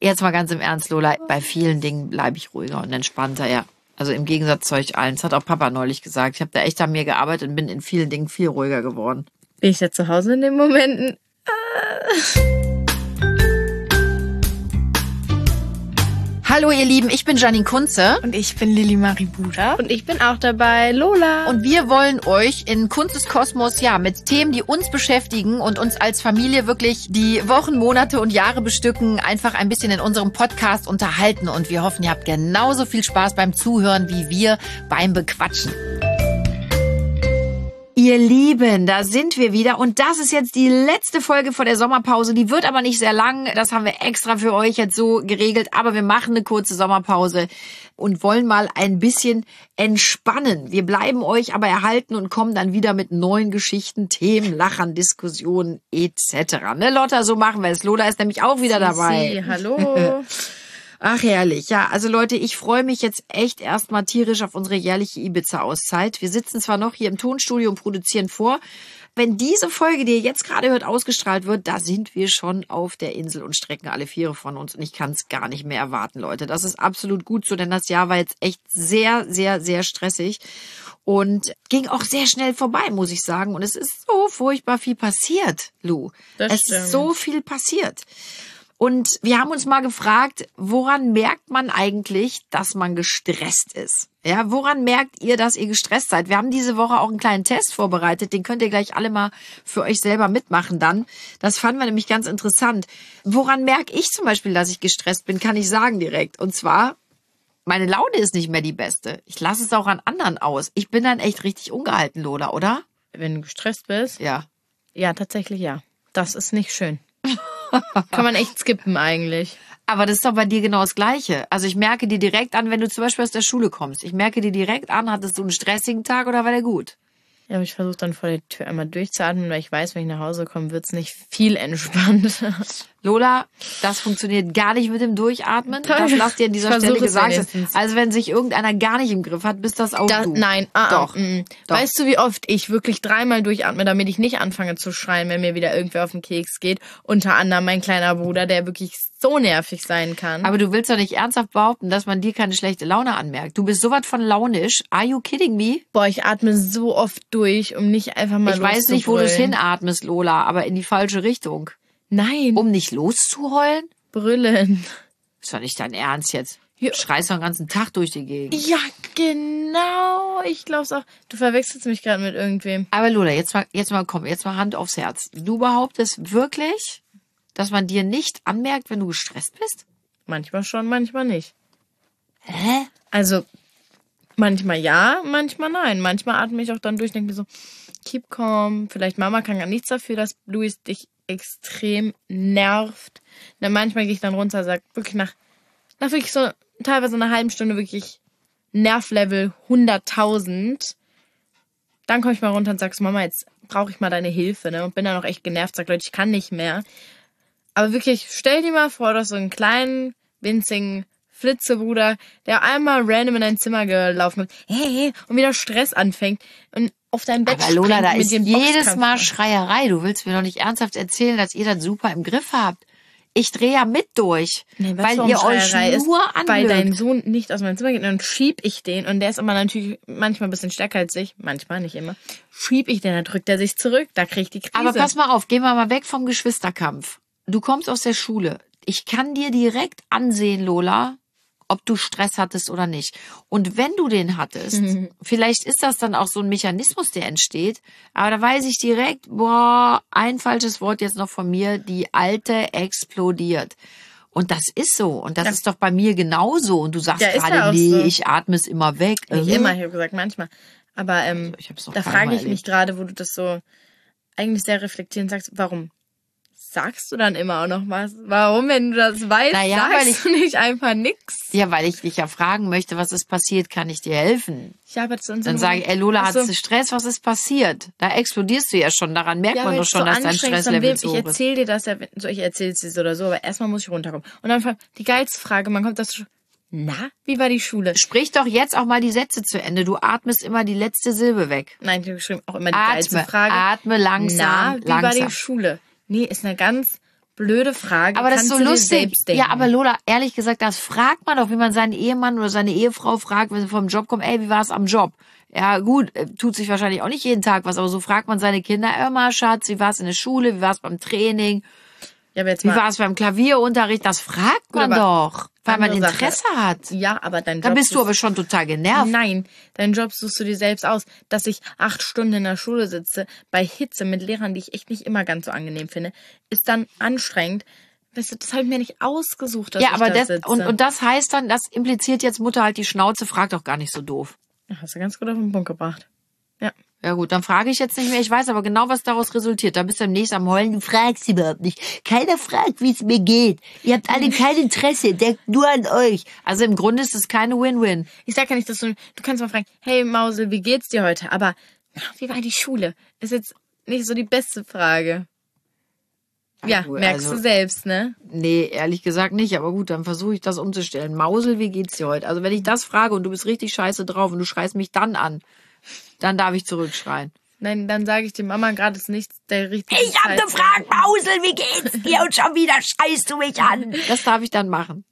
Jetzt mal ganz im Ernst, Lola, bei vielen Dingen bleibe ich ruhiger und entspannter, ja. Also im Gegensatz zu euch allen. Das hat auch Papa neulich gesagt. Ich habe da echt an mir gearbeitet und bin in vielen Dingen viel ruhiger geworden. Bin ich da zu Hause in den Momenten? Hallo ihr Lieben, ich bin Janine Kunze. Und ich bin Lili Marie Buda. Und ich bin auch dabei, Lola. Und wir wollen euch in Kunzes Kosmos, ja, mit Themen, die uns beschäftigen und uns als Familie wirklich die Wochen, Monate und Jahre bestücken, einfach ein bisschen in unserem Podcast unterhalten. Und wir hoffen, ihr habt genauso viel Spaß beim Zuhören wie wir beim Bequatschen. Ihr Lieben, da sind wir wieder und das ist jetzt die letzte Folge vor der Sommerpause. Die wird aber nicht sehr lang, das haben wir extra für euch jetzt so geregelt, aber wir machen eine kurze Sommerpause und wollen mal ein bisschen entspannen. Wir bleiben euch aber erhalten und kommen dann wieder mit neuen Geschichten, Themen, Lachern, Diskussionen etc. Ne Lotta, so machen wir es. Lola ist nämlich auch wieder dabei. Hallo. Ach, herrlich. Ja, also Leute, ich freue mich jetzt echt erstmal tierisch auf unsere jährliche Ibiza-Auszeit. Wir sitzen zwar noch hier im Tonstudio und produzieren vor. Wenn diese Folge, die ihr jetzt gerade hört, ausgestrahlt wird, da sind wir schon auf der Insel und strecken alle Viere von uns. Und ich kann es gar nicht mehr erwarten, Leute. Das ist absolut gut so, denn das Jahr war jetzt echt sehr, sehr, sehr stressig. Und ging auch sehr schnell vorbei, muss ich sagen. Und es ist so furchtbar viel passiert, Lu. Das stimmt. Ist so viel passiert. Und wir haben uns mal gefragt, woran merkt man eigentlich, dass man gestresst ist? Ja, woran merkt ihr, dass ihr gestresst seid? Wir haben diese Woche auch einen kleinen Test vorbereitet, den könnt ihr gleich alle mal für euch selber mitmachen dann. Das fanden wir nämlich ganz interessant. Woran merke ich zum Beispiel, dass ich gestresst bin, kann ich sagen direkt. Und zwar, meine Laune ist nicht mehr die beste. Ich lasse es auch an anderen aus. Ich bin dann echt richtig ungehalten, Lola, oder? Wenn du gestresst bist? Ja. Ja, tatsächlich ja. Das ist nicht schön. Kann man echt skippen eigentlich. Aber das ist doch bei dir genau das Gleiche. Also ich merke dir direkt an, wenn du zum Beispiel aus der Schule kommst. Ich merke dir direkt an, hattest du einen stressigen Tag oder war der gut? Ja, aber ich versuche dann vor der Tür einmal durchzuatmen, weil ich weiß, wenn ich nach Hause komme, wird's nicht viel entspannter. Lola, das funktioniert gar nicht mit dem Durchatmen. Das lass dir an dieser Stelle gesagt sein. Also wenn sich irgendeiner gar nicht im Griff hat, bist das auch du. Nein, Doch. Weißt du, wie oft ich wirklich 3-mal durchatme, damit ich nicht anfange zu schreien, wenn mir wieder irgendwer auf den Keks geht? Unter anderem mein kleiner Bruder, der wirklich so nervig sein kann. Aber du willst doch nicht ernsthaft behaupten, dass man dir keine schlechte Laune anmerkt. Du bist sowas von launisch. Are you kidding me? Boah, ich atme so oft durch, um nicht einfach mal Ich weiß nicht, wo du es hinatmest, Lola, aber in die falsche Richtung. Nein. Um nicht loszuheulen? Brüllen. Ist doch nicht dein Ernst jetzt. Ja. Du schreist doch den ganzen Tag durch die Gegend. Ja, genau. Ich glaub's auch. Du verwechselst mich gerade mit irgendwem. Aber Lola, jetzt mal Hand aufs Herz. Du behauptest wirklich, dass man dir nicht anmerkt, wenn du gestresst bist? Manchmal schon, manchmal nicht. Hä? Also, manchmal ja, manchmal nein. Manchmal atme ich auch dann durch, denke mir so, keep calm. Vielleicht Mama kann gar nichts dafür, dass Luis dich extrem nervt. Dann manchmal gehe ich dann runter, sag wirklich nach wirklich so teilweise einer halben Stunde wirklich Nervlevel 100.000. Dann komme ich mal runter und sag so, Mama, jetzt brauche ich mal deine Hilfe, ne? Und bin dann auch echt genervt, sag, Leute, ich kann nicht mehr. Aber wirklich, stell dir mal vor, dass so einen kleinen, winzigen Flitzebruder, der einmal random in dein Zimmer gelaufen ist, hey, und wieder Stress anfängt und auf dein Bett aber Lola, da mit ist dem jedes Mal Schreierei. Du willst mir doch nicht ernsthaft erzählen, dass ihr das super im Griff habt. Ich drehe ja mit durch, nee, weil ihr euch nur anlügt. Weil dein Sohn nicht aus meinem Zimmer geht und dann schieb ich den und der ist aber natürlich manchmal ein bisschen stärker als ich, manchmal, nicht immer, schieb ich den, dann drückt er sich zurück, da krieg ich die Krise. Aber pass mal auf, gehen wir mal weg vom Geschwisterkampf. Du kommst aus der Schule. Ich kann dir direkt ansehen, Lola, ob du Stress hattest oder nicht. Und wenn du den hattest, vielleicht ist das dann auch so ein Mechanismus, der entsteht, aber da weiß ich direkt, ein falsches Wort jetzt noch von mir, die Alte explodiert. Und das ist so. Und das ist doch bei mir genauso. Und du sagst gerade, nee, so. Ich atme es immer weg. Nicht immer, ich habe gesagt, manchmal. Aber da frage ich mich gerade, wo du das so eigentlich sehr reflektierend sagst, warum sagst du dann immer auch noch was? Warum, wenn du das weißt, sagst du nicht einfach nix? Ja, weil ich dich ja fragen möchte, was ist passiert, kann ich dir helfen? Ja, aber dann sage ich, Lola, hast du Stress, was ist passiert? Da explodierst du ja schon, daran merkt man doch schon, dass dein Stresslevel so hoch ist. Ich erzähle dir das ja, ich erzähle es dir so oder so, aber erstmal muss ich runterkommen. Und dann die geilste Frage, man kommt das na, wie war die Schule? Sprich doch jetzt auch mal die Sätze zu Ende. Du atmest immer die letzte Silbe weg. Nein, ich habe geschrieben, auch immer die geilste Frage. Atme langsam, na, wie war die Schule? Nee, ist eine ganz blöde Frage. Aber das ist so kannst du dir lustig. selbst denken. Ja, aber Lola, ehrlich gesagt, das fragt man doch, wie man seinen Ehemann oder seine Ehefrau fragt, wenn sie vom Job kommen, ey, wie war es am Job? Ja, gut, tut sich wahrscheinlich auch nicht jeden Tag was, aber so fragt man seine Kinder immer, Schatz, wie war es in der Schule, wie war es beim Training, Ja, aber jetzt wie mal war es beim Klavierunterricht? Das fragt man aber doch, weil man andere Interesse Sache. hat. Ja, aber dein Job. Da bist du ist- aber schon total genervt. Nein, deinen Job suchst du dir selbst aus. Dass ich 8 Stunden in der Schule sitze, bei Hitze mit Lehrern, die ich echt nicht immer ganz so angenehm finde, ist dann anstrengend. Weißt du, das habe ich mir nicht ausgesucht, dass Ja, ich aber da das, sitze. und das heißt dann, das impliziert jetzt Mutter halt die Schnauze, fragt doch gar nicht so doof. Hast du ganz gut auf den Punkt gebracht. Ja. Ja gut, dann frage ich jetzt nicht mehr. Ich weiß aber genau, was daraus resultiert. Da bist du demnächst am Heulen. Du fragst überhaupt nicht. Keiner fragt, wie es mir geht. Ihr habt alle kein Interesse. Denkt nur an euch. Also im Grunde ist es keine Win-Win. Ich sag ja nicht, dass du kannst mal fragen, hey Mausel, wie geht's dir heute? Aber wie war die Schule? Ist jetzt nicht so die beste Frage. Ja, gut, merkst also- du selbst, ne? Nee, ehrlich gesagt nicht. Aber gut, dann versuche ich das umzustellen. Mausel, wie geht's dir heute? Also wenn ich das frage und du bist richtig scheiße drauf und du schreist mich dann an, dann darf ich zurückschreien. Nein, dann sage ich dir, Mama, gerade ist nicht der richtige Ich hab Zeitpunkt. gefragt, Mausel, wie geht's dir? Und schon wieder schreist du mich an. Das darf ich dann machen.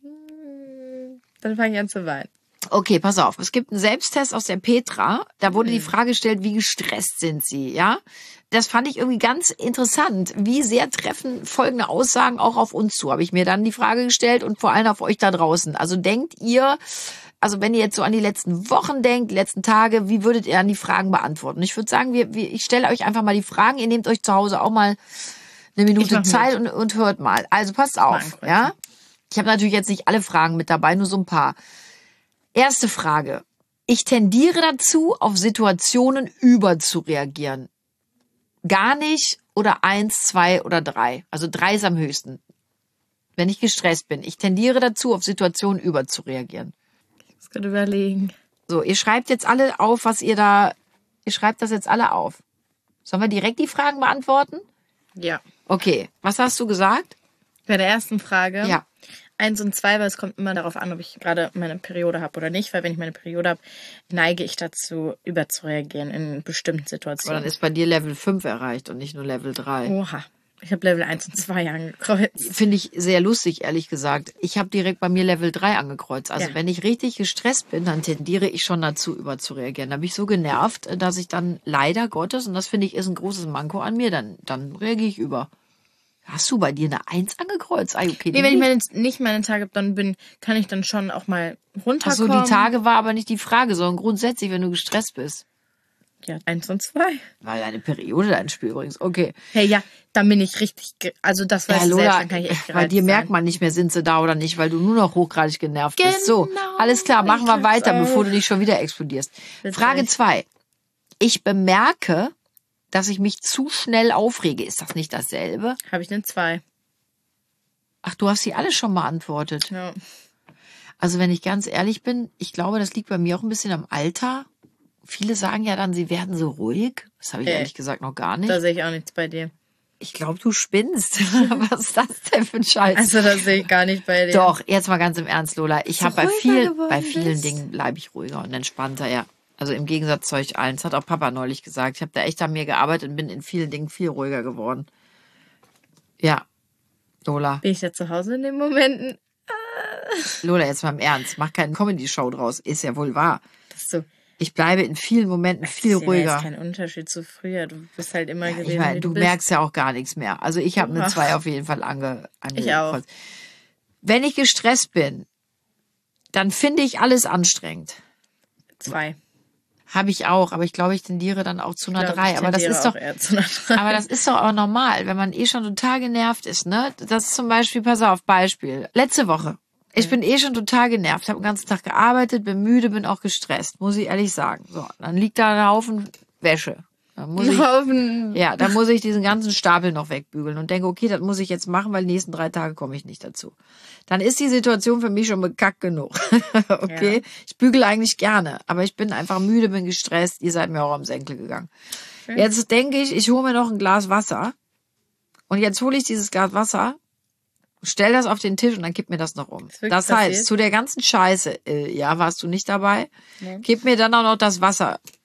Dann fange ich an zu weinen. Okay, pass auf. Es gibt einen Selbsttest aus der Petra. Da wurde die Frage gestellt, wie gestresst sind Sie, ja? Das fand ich irgendwie ganz interessant. Wie sehr treffen folgende Aussagen auch auf uns zu? Habe ich mir dann die Frage gestellt und vor allem auf euch da draußen. Also denkt ihr, also wenn ihr jetzt so an die letzten Wochen denkt, die letzten Tage, wie würdet ihr an die Fragen beantworten? Ich würde sagen, ich stelle euch einfach mal die Fragen. Ihr nehmt euch zu Hause auch mal eine Minute mach Zeit und hört mal. Also passt auf, Kreuzen. ja? Ich habe natürlich jetzt nicht alle Fragen mit dabei, nur so ein paar. Erste Frage. Ich tendiere dazu, auf Situationen überzureagieren. Gar nicht oder 1, 2 oder 3. Also 3 ist am höchsten. Wenn ich gestresst bin. Ich tendiere dazu, auf Situationen überzureagieren. Ich muss gerade überlegen. So, ihr schreibt jetzt alle auf, ihr schreibt das jetzt alle auf. Sollen wir direkt die Fragen beantworten? Ja. Okay, was hast du gesagt? Bei der ersten Frage. Ja. 1 und 2, weil es kommt immer darauf an, ob ich gerade meine Periode habe oder nicht. Weil wenn ich meine Periode habe, neige ich dazu, überzureagieren in bestimmten Aber Situationen. dann ist bei dir Level 5 erreicht und nicht nur Level 3. Oha. Ich habe Level 1 und 2 angekreuzt. Finde ich sehr lustig, ehrlich gesagt. Ich habe direkt bei mir Level 3 angekreuzt. Also Ja. wenn ich richtig gestresst bin, dann tendiere ich schon dazu, überzureagieren. Da bin ich so genervt, dass ich dann leider Gottes, und das finde ich ist ein großes Manko an mir, dann reagiere ich über. Hast du bei dir eine 1 angekreuzt? Ah, okay. Nee, wenn ich nicht meine Tage habe, dann kann ich dann schon auch mal Ach so, runterkommen. die Tage war aber nicht die Frage, sondern grundsätzlich, wenn du gestresst bist. Ja, 1 und 2. Weil deine Periode da ins Spiel übrigens. Okay. Hey, ja, dann bin ich richtig, also das Ja, weißt du selbst, Lola, dann kann ich echt bei gereizt dir sein. merkt man nicht mehr, sind sie da oder nicht, weil du nur noch hochgradig genervt bist. So, Genau, alles klar, machen wir ich weiter, auch. bevor du nicht schon wieder explodierst. Witzig. Frage 2. Ich bemerke, dass ich mich zu schnell aufrege. Ist das nicht dasselbe? Habe ich eine 2. Ach, du hast sie alle schon beantwortet. Ja. Also wenn ich ganz ehrlich bin, ich glaube, das liegt bei mir auch ein bisschen am Alter. Viele sagen ja dann, sie werden so ruhig. Das habe ich ehrlich gesagt noch gar nicht. Da sehe ich auch nichts bei dir. Ich glaube, du spinnst. Was ist das denn für ein Scheiß? Also das sehe ich gar nicht bei dir. Doch, jetzt mal ganz im Ernst, Lola. Ich habe ruhiger bei geworden vielen bist. Dingen bleibe ich ruhiger und entspannter, ja. Also im Gegensatz zu euch allen. Das hat auch Papa neulich gesagt. Ich habe da echt an mir gearbeitet und bin in vielen Dingen viel ruhiger geworden. Ja, Lola. Bin ich da zu Hause in den Momenten? Lola, jetzt mal im Ernst. Mach keine Comedy-Show draus. Ist ja wohl wahr. Das ist so. Ich bleibe in vielen Momenten viel Das ist ruhiger. kein Unterschied zu früher. Du bist halt immer gewesen, Ich meine, wie du bist. merkst ja auch gar nichts mehr. Also ich habe eine Ach. 2 auf jeden Fall Ich auch. Wenn ich gestresst bin, dann finde ich alles anstrengend. 2. Habe ich auch, aber ich glaube, ich tendiere dann auch zu einer 3. Aber das ist doch, Zu einer 3. aber das ist doch auch normal, wenn man schon total genervt ist, ne? Das ist zum Beispiel, pass auf, Beispiel. Letzte Woche. Ich bin schon total genervt, habe den ganzen Tag gearbeitet, bin müde, bin auch gestresst, muss ich ehrlich sagen. So, dann liegt da ein Haufen Wäsche. Dann muss dann muss ich diesen ganzen Stapel noch wegbügeln und denke, okay, das muss ich jetzt machen, weil die nächsten 3 Tage komme ich nicht dazu. Dann ist die Situation für mich schon bekackt genug. Okay? Ja. Ich bügele eigentlich gerne, aber ich bin einfach müde, bin gestresst. Ihr seid mir auch am Senkel gegangen. Jetzt denke ich hole mir noch ein Glas Wasser. Und jetzt hole ich dieses Glas Wasser, stell das auf den Tisch und dann kipp mir das noch um. Ist wirklich Das heißt, passiert? zu der ganzen Scheiße, ja, warst du nicht dabei, Nee. kipp mir dann auch noch das Wasser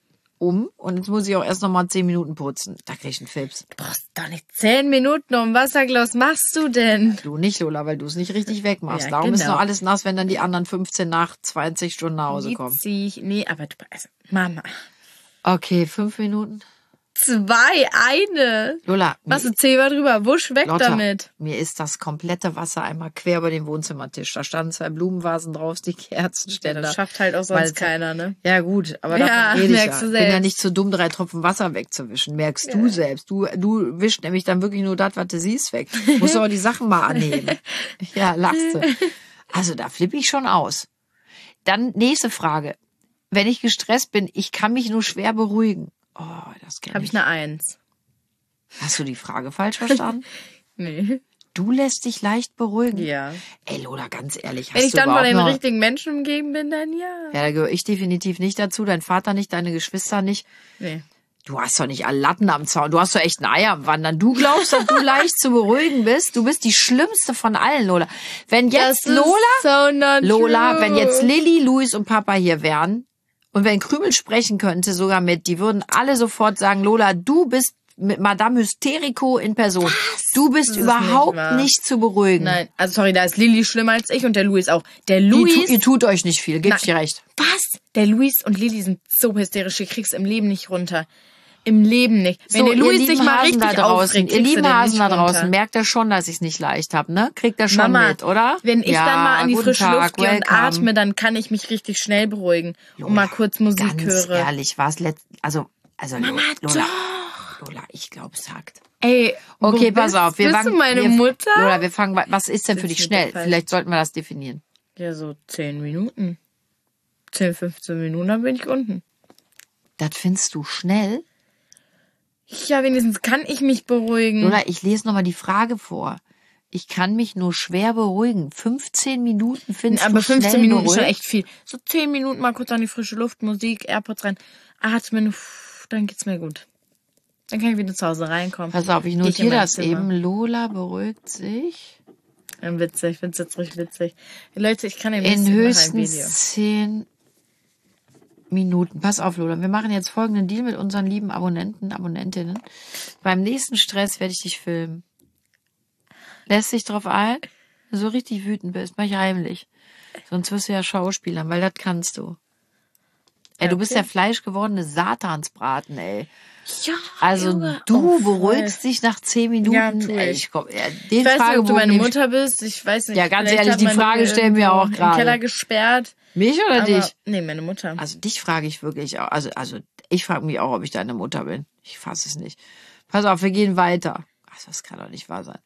um und jetzt muss ich auch erst noch mal 10 Minuten putzen. Da krieg ich einen Fips. Du brauchst doch nicht 10 Minuten um Wasserglas. Machst du denn? Du nicht, Lola, weil du es nicht richtig wegmachst. Ja, Darum ist genau. noch alles nass, wenn dann die anderen 15 nach 20 Stunden nach Hause kommen. Witzig. Nee, aber du, also, Mama. Okay, 5 Minuten. 2, eine. Lola, Machst du Zewa drüber? Wusch weg Lotta, damit. mir ist das komplette Wasser einmal quer über den Wohnzimmertisch. Da standen 2 Blumenvasen drauf, die Ja, Kerzenständer. das schafft halt auch Weil- sonst keiner, ne? Ja gut, aber Ja, davon rede ich merkst ja. du Ich bin ja selbst. nicht zu dumm, 3 Tropfen Wasser wegzuwischen. Merkst du selbst. Du wischst nämlich dann wirklich nur das, was du siehst, weg. Musst du auch die Sachen mal annehmen. Ja, lachst du. Also da flippe ich schon aus. Dann nächste Frage. Wenn ich gestresst bin, ich kann mich nur schwer beruhigen. Oh, das kenne Habe ich. ich eine 1. Hast du die Frage falsch verstanden? Nee. Du lässt dich leicht beruhigen. Ja. Ey, Lola, ganz ehrlich, hast Wenn ich du dann von überhaupt den noch... richtigen Menschen umgeben bin, dann ja. Ja, da gehöre ich definitiv nicht dazu, dein Vater nicht, deine Geschwister nicht. Nee. Du hast doch nicht alle Latten am Zaun, du hast doch echt ein Ei am Wandern. Du glaubst, dass du leicht zu beruhigen bist? Du bist die schlimmste von allen, Lola. Wenn jetzt Lola, wenn jetzt Lilly, Luis und Papa hier wären und wenn Krümel sprechen könnte, sogar mit, die würden alle sofort sagen, Lola, du bist mit Madame Hysterico in Person. Du bist Das ist überhaupt nicht wahr. nicht zu beruhigen. Nein, also sorry, da ist Lilly schlimmer als ich und der Luis auch. Der Ihr, Luis... ihr tut euch nicht viel, geb ich dir recht. Was? Der Luis und Lilly sind so hysterisch, die kriegst im Leben nicht runter. Im Leben nicht. Wenn der ihr Luis lieben sich mal Hasen richtig da draußen, aufregt, ihr kriegst du lieben den Hasen nicht da draußen, runter. merkt er schon, dass ich es nicht leicht habe, ne? Kriegt er schon Mama, mit, oder? wenn ich Ja, dann mal an die guten frische Tag, Luft gehe und welcome. atme, dann kann ich mich richtig schnell beruhigen und mal kurz Musik Ganz höre. ehrlich, war es also Mama, Lola, ich glaube, es hakt. Ey, Okay, wo pass auf. bist du meine Mutter? Lola, wir fangen, was ist denn für dich Sitzt schnell? mit der Fall. Vielleicht sollten wir das definieren. Ja, so 10 Minuten. 10, 15 Minuten, dann bin ich unten. Das findest du schnell? Ja, wenigstens kann ich mich beruhigen. Lola, ich lese nochmal die Frage vor. Ich kann mich nur schwer beruhigen. 15 Minuten findest Aber du 15 schnell Minuten ist schon beruhigt? echt viel. So 10 Minuten mal kurz an die frische Luft, Musik, AirPods rein, atmen, dann geht's mir gut. Dann kann ich wieder zu Hause reinkommen. Pass auf, ich Geh in notiere mein das Zimmer. eben. Lola beruhigt sich Witzig, ich find's jetzt richtig witzig. Leute, ich kann ja in ein Video. höchstens 10 Minuten. Pass auf, Lola. Wir machen jetzt folgenden Deal mit unseren lieben Abonnentinnen. Beim nächsten Stress werde ich dich filmen. Lässt dich drauf ein? Wenn du so richtig wütend bist, mach ich heimlich. Sonst wirst du ja Schauspielern, weil das kannst du. Ey, du bist Okay. der fleischgewordene Satansbraten, ey. Ja, Also Junge. du Oh, voll. beruhigst dich nach 10 Minuten. Ja, tu Ey, ich. den Ich weiß nicht, ob du Fragebogen meine nehm ich- Mutter bist. Ich weiß nicht. Ja, ganz vielleicht ehrlich, hat die meine Frage mir stellen wir irgendwo auch gerade. im Keller gesperrt. Mich oder Aber, dich? nee, meine Mutter. Also dich frage ich wirklich auch. Also ich frage mich auch, ob ich deine Mutter bin. Ich fasse es nicht. Pass auf, wir gehen weiter. Ach, das kann doch nicht wahr sein.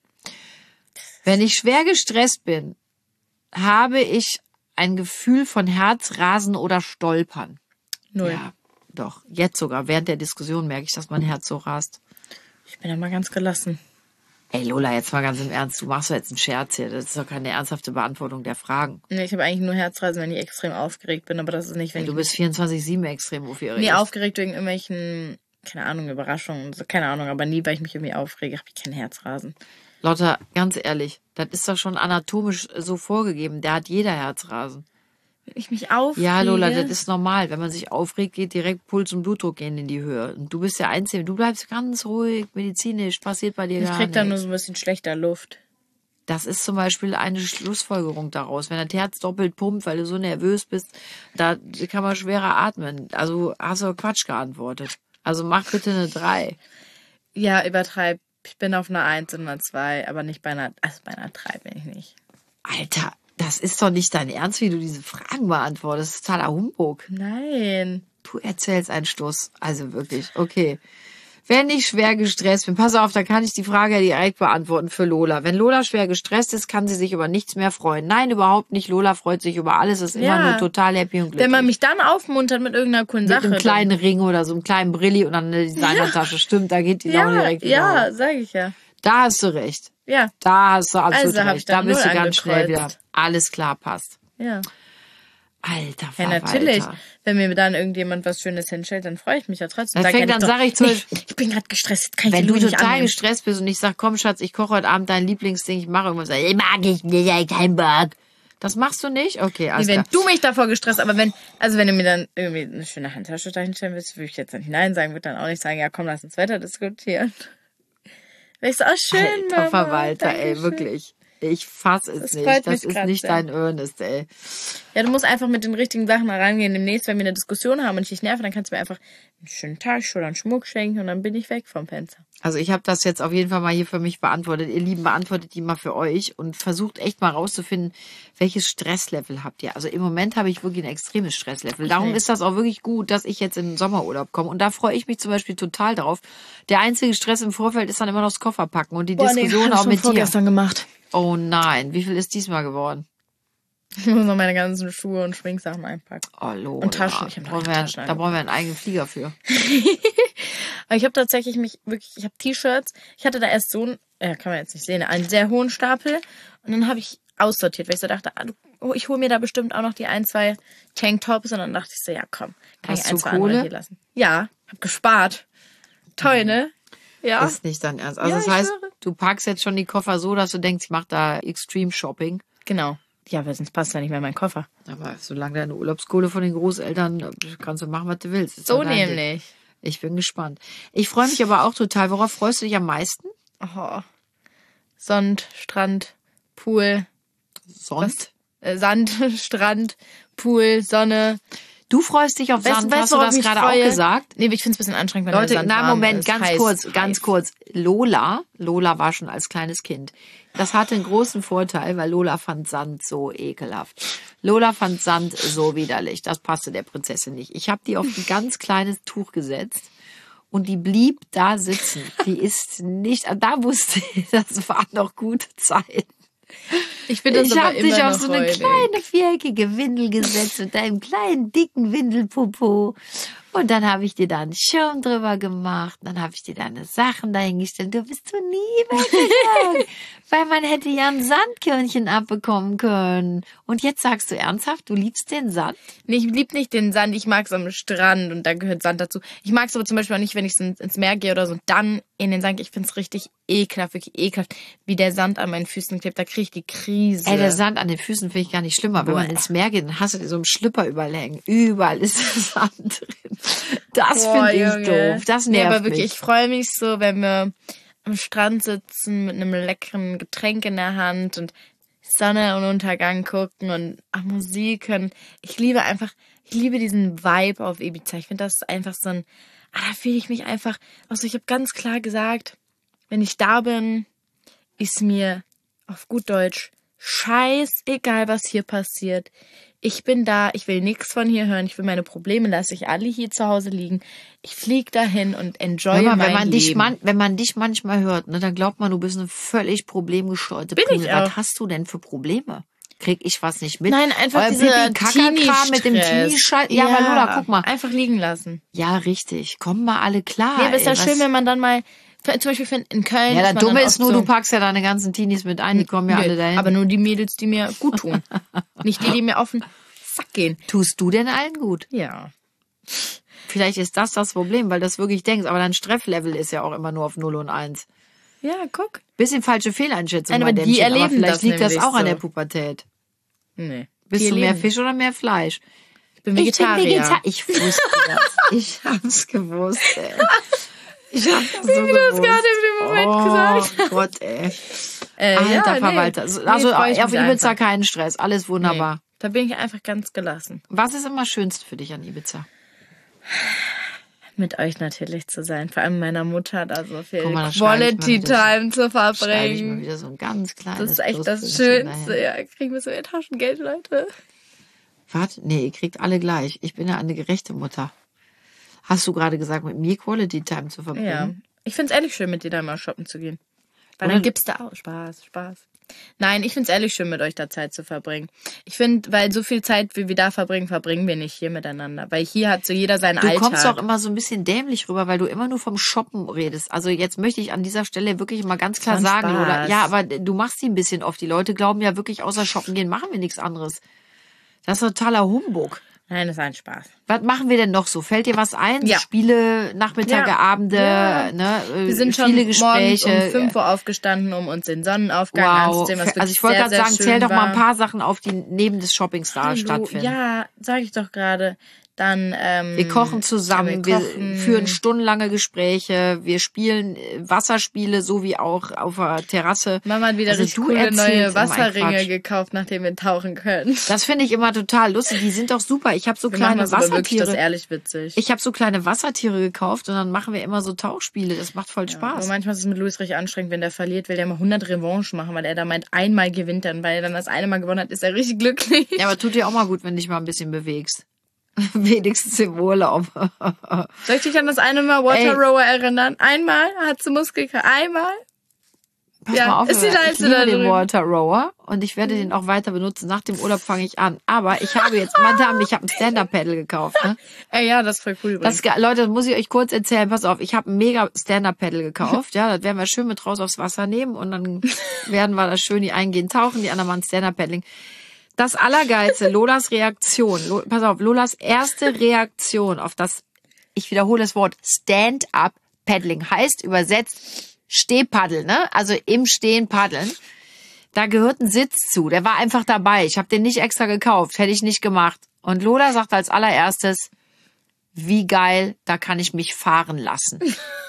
Wenn ich schwer gestresst bin, habe ich ein Gefühl von Herzrasen oder Stolpern. 0. Ja, doch. Jetzt sogar. Während der Diskussion merke ich, dass mein Herz so rast. Ich bin ja mal ganz gelassen. Ey, Lola, jetzt mal ganz im Ernst. Du machst doch jetzt einen Scherz hier. Das ist doch keine ernsthafte Beantwortung der Fragen. Nee, ich habe eigentlich nur Herzrasen, wenn ich extrem aufgeregt bin, aber das ist nicht, wenn Du ich bist 24/7 extrem aufgeregt. nee, aufgeregt wegen irgendwelchen, keine Ahnung, Überraschungen, so, keine Ahnung, aber nie, weil ich mich irgendwie aufrege, habe ich keinen Herzrasen. Lotta, ganz ehrlich, das ist doch schon anatomisch so vorgegeben. Der hat jeder Herzrasen. Wenn ich mich aufrege. Ja, Lola, das ist normal. Wenn man sich aufregt, geht direkt Puls und Blutdruck gehen in die Höhe. Und du bist der Einzige. Du bleibst ganz ruhig, medizinisch, passiert bei dir ich gar krieg dann nur nichts. so ein bisschen schlechter Luft. Das ist zum Beispiel eine Schlussfolgerung daraus. Wenn das Herz doppelt pumpt, weil du so nervös bist, da kann man schwerer atmen. Also hast du Quatsch geantwortet. Also mach bitte eine 3. Ja, übertreib. Ich bin auf einer 1 und einer 2, aber nicht bei einer, also bei einer 3 bin ich nicht. Alter, das ist doch nicht dein Ernst, wie du diese Fragen beantwortest. Das ist totaler Humbug. Nein. Du erzählst einen Stoß. Also wirklich. Okay. Wenn ich schwer gestresst bin, pass auf, da kann ich die Frage ja direkt beantworten für Lola. Wenn Lola schwer gestresst ist, kann sie sich über nichts mehr freuen. Nein, überhaupt nicht. Lola freut sich über alles, ist immer Ja. nur total happy und glücklich. Wenn man mich dann aufmuntert mit irgendeiner coolen mit Sache. einem kleinen Ring oder so einem kleinen Brilli und dann eine Designertasche. Stimmt, da geht die dann, Laune ja, direkt wieder ja, hoch. sag ich ja. Da hast du recht. Ja, Da hast du absolut Also hab ich recht. Da dann bist du 0 ganz schnell wieder. angekreuzt. Alles klar, passt. ja. Alter Ja, Verwalter. natürlich. Wenn mir dann irgendjemand was Schönes hinstellt, dann freue ich mich ja trotzdem. Deswegen, dann sag ich zu- ich bin gerade gestresst, kann Wenn ich du den Louis nicht total annehmen. gestresst bist und ich sag, komm Schatz, ich koche heute Abend dein Lieblingsding, ich mache irgendwas, sag ich, mag ich nicht, ich hab keinen Bock. Das machst du nicht? Okay, Nee, alles wenn klar. du mich davor gestresst, aber wenn du mir dann irgendwie eine schöne Handtasche dahinstellen willst, würde ich jetzt nicht nein sagen, würde dann auch nicht sagen, ja komm, lass uns weiter diskutieren. Weil ich so, schön, Alter Mama. Verwalter, ey, Dankeschön. wirklich. Ich fass es Das nicht. freut Das mich ist grad nicht sehr. dein Ernest, ey. Ja, du musst einfach mit den richtigen Sachen herangehen. Demnächst, wenn wir eine Diskussion haben und ich dich nerve, dann kannst du mir einfach einen schönen Tasche oder einen Schmuck schenken und dann bin ich weg vom Fenster. Also ich habe das jetzt auf jeden Fall mal hier für mich beantwortet. Ihr Lieben, beantwortet die mal für euch und versucht echt mal rauszufinden, welches Stresslevel habt ihr. Also im Moment habe ich wirklich ein extremes Stresslevel. Darum ist das auch wirklich gut, dass ich jetzt in den Sommerurlaub komme. Und da freue ich mich zum Beispiel total drauf. Der einzige Stress im Vorfeld ist dann immer noch das Kofferpacken und die Diskussion auch mit dir. vorgestern gemacht. Oh nein, wie viel ist diesmal geworden? Ich muss noch meine ganzen Schuhe und Schminksachen einpacken. Oh, Lola. Und Taschen. Ich hab noch keine Taschen Da brauchen wir einen eigenen Flieger für. Aber ich habe tatsächlich ich habe T-Shirts. Ich hatte da erst kann man jetzt nicht sehen, einen sehr hohen Stapel. Und dann habe ich aussortiert, weil ich so dachte, ich hole mir da bestimmt auch noch die 1, 2 Tanktops. Und dann dachte ich so, ja komm, kann Hast ich 1, du 2 andere Kohle? hier lassen. Ja, hab gespart. Toll, ne? Ja. Ist nicht dein Ernst. Also Ja, das ich heißt, schwöre. du packst jetzt schon die Koffer so, dass du denkst, ich mache da Extreme Shopping. Genau. Ja, weil sonst passt ja nicht mehr in meinen Koffer. Aber solange deine Urlaubskohle von den Großeltern, kannst du machen, was du willst. Ist So doch dein Ding. nämlich. Ich bin gespannt. Ich freue mich aber auch total. Worauf freust du dich am meisten? Oh. Sand, Strand, Pool, Sand. Sand, Strand, Pool, Sonne. Du freust dich auf Sand, hast du worauf das ich mich gerade auch freue? gesagt? Nee, ich find's ein bisschen anstrengend, wenn Leute, der Sand na warm Moment, ist. ganz kurz. Lola war schon als kleines Kind. Das hatte einen großen Vorteil, weil Lola fand Sand so ekelhaft. Lola fand Sand so widerlich. Das passte der Prinzessin nicht. Ich habe die auf ein ganz kleines Tuch gesetzt und die blieb da sitzen. Die ist nicht, da wusste ich, das war noch gute Zeit. Ich finde das Ich aber habe immer dich auf noch so eine räudig. kleine viereckige Windel gesetzt mit deinem kleinen dicken Windelpopo. Und dann habe ich dir da einen Schirm drüber gemacht. Dann habe ich dir deine Sachen dahingestellt. Du bist so nie weggegangen. Weil man hätte ja ein Sandkörnchen abbekommen können. Und jetzt sagst du ernsthaft, du liebst den Sand? Nee, ich lieb nicht den Sand, ich mag's am Strand und da gehört Sand dazu. Ich mag's aber zum Beispiel auch nicht, wenn ich ins Meer gehe oder so und dann in den Sand gehe. Ich find's richtig ekelhaft, wirklich ekelhaft, wie der Sand an meinen Füßen klebt. Da krieg ich die Krise. Ey, der Sand an den Füßen finde ich gar nicht schlimmer. Wenn man ins Meer geht, dann hast du so einen Schlüpper überall hängen. Überall ist der Sand drin. Das finde ich Junge. doof. Das Nee, nervt aber wirklich, mich. ich freue mich so, wenn wir am Strand sitzen mit einem leckeren Getränk in der Hand und Sonne und Untergang gucken und Musik hören. Ich liebe diesen Vibe auf Ibiza. Ich finde, das ist einfach so da fühle ich mich einfach, also ich habe ganz klar gesagt, wenn ich da bin, ist mir auf gut Deutsch scheißegal, was hier passiert. Ich bin da, ich will nichts von hier hören, ich will meine Probleme, lasse ich alle hier zu Hause liegen. Ich fliege dahin und enjoy Hör mal, mein Leben. wenn man dich manchmal hört, ne, dann glaubt man, du bist eine völlig problemgesteuerte Bin ich Prügel. Was auch. hast du denn für Probleme? Krieg ich was nicht mit? Nein, einfach Euer dieser Pipi-Kaka-Kram mit dem Teenie-Stress. Teenie-Scheiß. Ja, aber Lola, guck mal. Einfach liegen lassen. Ja, richtig. Kommen mal alle klar. Nee, aber ist ja ey. schön, wenn man dann mal, zum Beispiel in Köln. Ja, das man dann Dumme ist oft nur, so, du packst ja deine ganzen Teenies mit ein, die kommen ja alle dahin. aber nur die Mädels, die mir gut tun. Nicht die mir auf den Sack gehen. Tust du denn allen gut? Ja. Vielleicht ist das Problem, weil du das wirklich denkst. Aber dein Stresslevel ist ja auch immer nur auf 0 und 1. Ja, guck. Bisschen falsche Fehleinschätzung Nein, bei aber dem die Shit. Aber erleben vielleicht das liegt das nämlich auch an so. der Pubertät. Nee. Bist Die du mehr erleben- Fisch oder mehr Fleisch? Ich bin Vegetarier. Ich wusste das. Ich hab's gewusst, ey. Ich hab das so gewusst. das gerade in dem Moment gesagt. Oh Gott, ey. Ja, Alter nee. Verwalter. Nee, Also freu ich auf mich Ibiza einfach. keinen Stress. Alles wunderbar. Nee, da bin ich einfach ganz gelassen. Was ist immer Schönste für dich an Ibiza? Mit euch natürlich zu sein. Vor allem meiner Mutter da so viel Guck mal, da schreibe ich mal Quality wieder so- Time zu Schreibe ich mal verbringen. wieder so ein ganz kleines Das ist echt das Pluspünktchen Schönste. dahin. Ja, kriegen wir so ihr Taschengeld, Leute. Was? Nee, ihr kriegt alle gleich. Ich bin ja eine gerechte Mutter. Hast du gerade gesagt, mit mir Quality Time zu verbringen? Ja. Ich find's ehrlich schön, mit dir da mal shoppen zu gehen. Weil Oder- dann gibt's da auch Spaß. Nein, ich find's ehrlich schön, mit euch da Zeit zu verbringen. Ich finde, weil so viel Zeit, wie wir da verbringen, verbringen wir nicht hier miteinander. Weil hier hat so jeder seinen Du Alltag. kommst auch immer so ein bisschen dämlich rüber, weil du immer nur vom Shoppen redest. Also jetzt möchte ich an dieser Stelle wirklich mal ganz klar Das war ein sagen, oder? Spaß. Ja, aber du machst die ein bisschen oft. Die Leute glauben ja wirklich, außer Shoppen gehen machen wir nichts anderes. Das ist totaler Humbug. Nein, das ist ein Spaß. Was machen wir denn noch so? Fällt dir was ein? Ja. Spiele, Nachmittage, Ja. Abende, Ja. ne? Wir sind schon viele morgens Gespräche. um 5 Uhr aufgestanden, um uns den Sonnenaufgang Wow. anzusehen. Was Also wirklich ich wollte sehr, gerade sehr sagen, schön zähl doch mal war. ein paar Sachen auf, die neben des Shoppings da Hallo. stattfinden. Ja, sage ich doch gerade. Dann Wir kochen zusammen, wir kochen. führen stundenlange Gespräche, wir spielen Wasserspiele, so wie auch auf der Terrasse. Mama hat wieder Also richtig du coole erzählst neue immer einen Wasserringe Quatsch. gekauft, nachdem wir tauchen können. Das finde ich immer total lustig. Die sind doch super. Ich habe so Wir machen kleine das aber wirklich, das ist Wassertiere. ehrlich witzig. Ich habe so kleine Wassertiere gekauft und dann machen wir immer so Tauchspiele. Das macht voll Aber Spaß. manchmal ist es mit Luis richtig anstrengend, wenn der verliert, will der mal 100 Revanche machen, weil er da meint, einmal gewinnt er. Und weil er dann das eine Mal gewonnen hat, ist er richtig glücklich. Ja, aber tut dir auch mal gut, wenn du dich mal ein bisschen bewegst. Wenigstens im Urlaub. Soll ich dich an das eine Mal Water Rower erinnern? Einmal hat sie Muskelkater. Einmal? Pass Ja, mal auf, ist die ich Leiste da liebe den drüben? Water Rower und ich werde den auch weiter benutzen. Nach dem Urlaub fange ich an. Aber ich habe jetzt, Madame, ich habe ein Stand-Up-Paddle gekauft. Ne? Ja, das ist voll cool übrigens. Leute, das muss ich euch kurz erzählen. Pass auf, ich habe ein mega Stand-Up-Paddle gekauft. Ja, das werden wir schön mit raus aufs Wasser nehmen und dann werden wir das schön, die einen gehen tauchen, die anderen machen Stand-Up-Paddling. Das Allergeilste, Lolas Reaktion. Pass auf, Lolas erste Reaktion auf das, ich wiederhole das Wort, Stand-Up-Paddling heißt übersetzt Stehpaddel, ne? Also im Stehen paddeln. Da gehört ein Sitz zu. Der war einfach dabei. Ich habe den nicht extra gekauft. Hätte ich nicht gemacht. Und Lola sagt als allererstes, wie geil, da kann ich mich fahren lassen.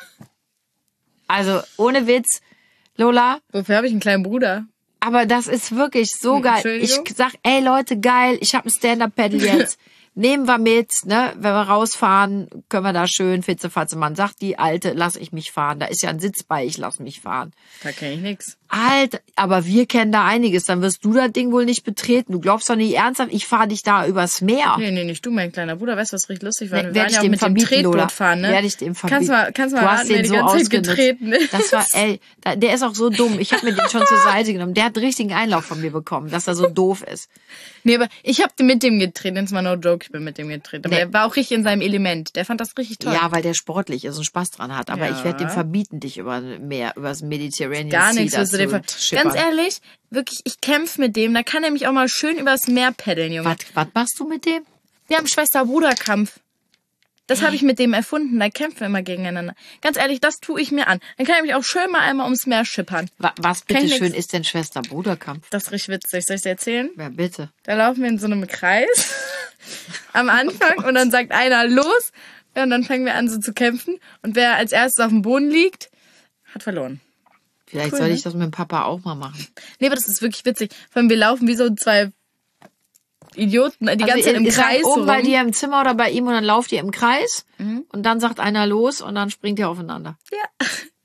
Also ohne Witz, Lola, Wofür habe ich einen kleinen Bruder? aber das ist wirklich so geil. Ich Entschuldigung? sag, ey Leute, geil, ich habe ein Stand-Up-Paddle jetzt. Nehmen wir mit, ne? Wenn wir rausfahren, können wir da schön Fitzefatze. Man sagt, die Alte, lass ich mich fahren. Da ist ja ein Sitz bei, ich lass mich fahren. Da kenne ich nix. Alter, aber wir kennen da einiges. Dann wirst du das Ding wohl nicht betreten. Du glaubst doch nicht ernsthaft, ich fahre dich da übers Meer. Nee, nicht du, mein kleiner Bruder. Weißt du, was richtig lustig war? Nee, Wir werd waren ich ja auch dem mit dem verbieten, Lola. Tretboot fahren, ne? Werde ich dem verbieten. Kannst mal Du hast raten, wer den die so ganze Zeit ausgenutzt. getreten ist. Das war, der ist auch so dumm. Ich habe mir den schon zur Seite genommen. Der hat richtigen Einlauf von mir bekommen, dass er so doof ist. Nee, aber ich habe mit dem getreten. Das war no joke, ich bin mit dem getreten. Aber Nee. der war auch richtig in seinem Element. Der fand das richtig toll. Ja, weil der sportlich ist und Spaß dran hat. Aber Ja. ich werde dem verbieten, dich übers Mediterranean Gar Sea nichts da wirst du dem zu schippern. Ganz ehrlich, wirklich, ich kämpfe mit dem. Da kann er mich auch mal schön übers Meer paddeln, Junge. Was machst du mit dem? Wir haben Schwester-Bruder-Kampf. Das habe ich mit dem erfunden. Da kämpfen wir immer gegeneinander. Ganz ehrlich, das tue ich mir an. Dann kann er mich auch schön mal einmal ums Meer schippern. Was Kann ich bitteschön nix. ist denn Schwester-Bruder-Kampf? Das ist richtig witzig. Soll ich dir erzählen? Ja, bitte. Da laufen wir in so einem Kreis am Anfang und dann sagt einer los und dann fangen wir an so zu kämpfen und wer als erstes auf dem Boden liegt, hat verloren. Vielleicht Cool, soll ne? ich das mit dem Papa auch mal machen. Nee, aber das ist wirklich witzig. Vor allem wir laufen wie so zwei Idioten die ganze Zeit im ihr seid Kreis oben rum. bei dir im Zimmer oder bei ihm und dann lauft ihr im Kreis und dann sagt einer los und dann springt ihr aufeinander. Ja.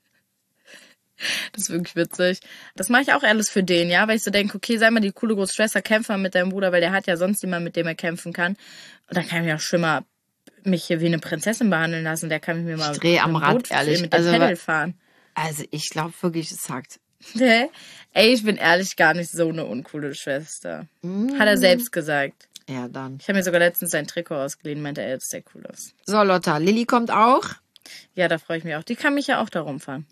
Das ist wirklich witzig. Das mache ich auch alles für den, ja, weil ich so denke, okay, sei mal die coole Großschwester, kämpf mal mit deinem Bruder, weil der hat ja sonst niemanden, mit dem er kämpfen kann. Und dann kann ich mich auch schon mal mich hier wie eine Prinzessin behandeln lassen. Der kann mir mal Ich dreh am mit dem Rad, Boot ehrlich. mit dem Also, Pedal fahren. Also ich glaube wirklich, es sagt. Ey, ich bin ehrlich gar nicht so eine uncoole Schwester. Hat er selbst gesagt. Ja, dann. Ich habe mir sogar letztens sein Trikot ausgeliehen, meinte er, dass der cool ist. So, Lotta, Lilly kommt auch. Ja, da freue ich mich auch. Die kann mich ja auch da rumfahren.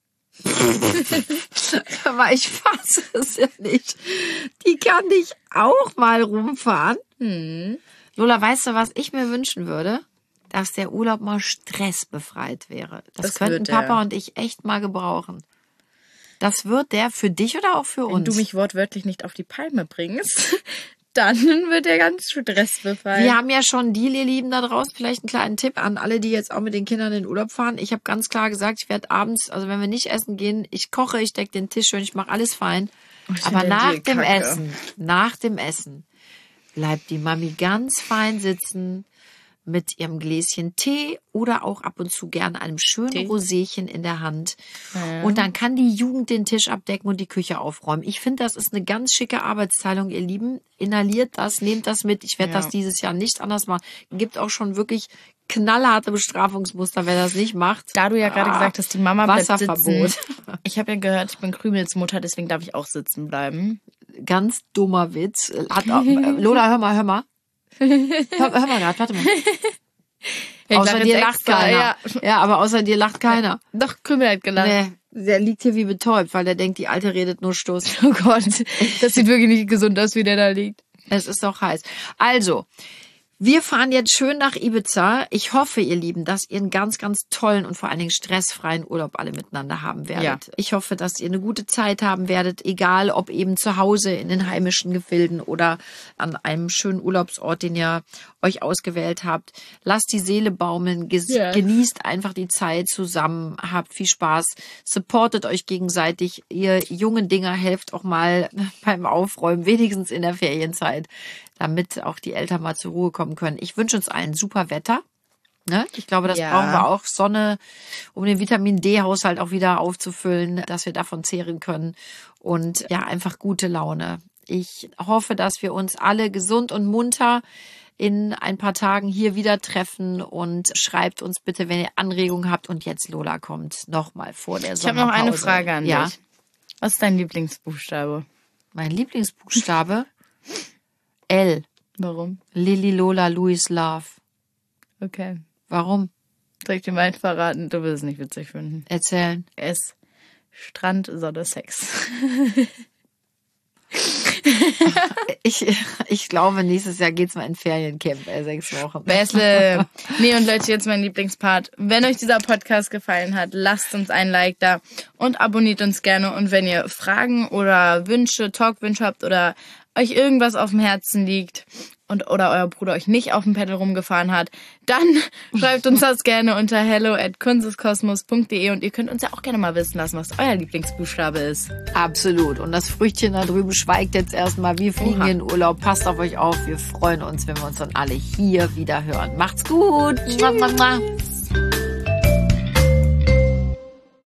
Aber ich fasse es ja nicht. Die kann dich auch mal rumfahren. Lola, weißt du, was ich mir wünschen würde? Dass der Urlaub mal stressbefreit wäre. Das könnten wird der. Papa und ich echt mal gebrauchen. Das wird der für dich oder auch für Wenn uns? du mich wortwörtlich nicht auf die Palme bringst, dann wird er ganz stressbefreit. Wir haben ja schon einen Deal, ihr Lieben, da draußen. Vielleicht einen kleinen Tipp an alle, die jetzt auch mit den Kindern in den Urlaub fahren. Ich habe ganz klar gesagt, ich werde abends, also wenn wir nicht essen gehen, ich koche, ich decke den Tisch schön, ich mache alles fein. Aber der nach Deal dem kacke. Essen, bleibt die Mami ganz fein sitzen mit ihrem Gläschen Tee oder auch ab und zu gerne einem schönen Tee. Roséchen in der Hand. Und dann kann die Jugend den Tisch abdecken und die Küche aufräumen. Ich finde, das ist eine ganz schicke Arbeitsteilung, ihr Lieben. Inhaliert das, nehmt das mit. Ich werde Ja. das dieses Jahr nicht anders machen. Gibt auch schon wirklich knallharte Bestrafungsmuster, wer das nicht macht. Da du ja gerade gesagt hast, die Mama bleibt Wasserverbot. sitzen. Ich habe ja gehört, ich bin Krümels Mutter, deswegen darf ich auch sitzen bleiben. Ganz dummer Witz. Lola, hör mal. Hör mal grad, warte mal. Ja, ich Außer lach dir jetzt lacht extra, keiner. Ja, aber außer dir lacht keiner. Doch, Krümel hat gelacht. Nee, der liegt hier wie betäubt, weil der denkt, die Alte redet nur Stuss. Oh Gott, das sieht wirklich nicht gesund aus, wie der da liegt. Es ist doch heiß. Also, Wir fahren jetzt schön nach Ibiza. Ich hoffe, ihr Lieben, dass ihr einen ganz, ganz tollen und vor allen Dingen stressfreien Urlaub alle miteinander haben werdet. Ja. Ich hoffe, dass ihr eine gute Zeit haben werdet, egal ob eben zu Hause in den heimischen Gefilden oder an einem schönen Urlaubsort, den ihr euch ausgewählt habt. Lasst die Seele baumeln, genießt einfach die Zeit zusammen, habt viel Spaß, supportet euch gegenseitig. Ihr jungen Dinger, helft auch mal beim Aufräumen, wenigstens in der Ferienzeit, damit auch die Eltern mal zur Ruhe kommen können. Ich wünsche uns allen super Wetter. Ne? Ich glaube, das brauchen wir auch. Sonne, um den Vitamin-D-Haushalt auch wieder aufzufüllen, dass wir davon zehren können. Und ja, einfach gute Laune. Ich hoffe, dass wir uns alle gesund und munter in ein paar Tagen hier wieder treffen. Und schreibt uns bitte, wenn ihr Anregungen habt. Und jetzt, Lola, kommt nochmal vor der Sommerpause. Ich habe noch eine Frage an dich. Was ist dein Lieblingsbuchstabe? Mein Lieblingsbuchstabe? L. Warum? Lily Lola Louis Love. Okay. Warum? Soll ich dir mal verraten? Du wirst es nicht witzig finden. Erzählen. S. Strand, Sonne, Sex. Ich glaube, nächstes Jahr geht's mal in Feriencamp, 6 Wochen. Bäsle. Nee, und Leute, jetzt mein Lieblingspart. Wenn euch dieser Podcast gefallen hat, lasst uns ein Like da und abonniert uns gerne. Und wenn ihr Fragen oder Wünsche, Talkwünsche habt oder euch irgendwas auf dem Herzen liegt oder euer Bruder euch nicht auf dem Pedal rumgefahren hat, dann schreibt uns das gerne unter hello@kunsteskosmos.de und ihr könnt uns ja auch gerne mal wissen lassen, was euer Lieblingsbuchstabe ist. Absolut. Und das Früchtchen da drüben schweigt jetzt erstmal. Wir fliegen in Urlaub. Passt auf euch auf. Wir freuen uns, wenn wir uns dann alle hier wieder hören. Macht's gut. Tschüss.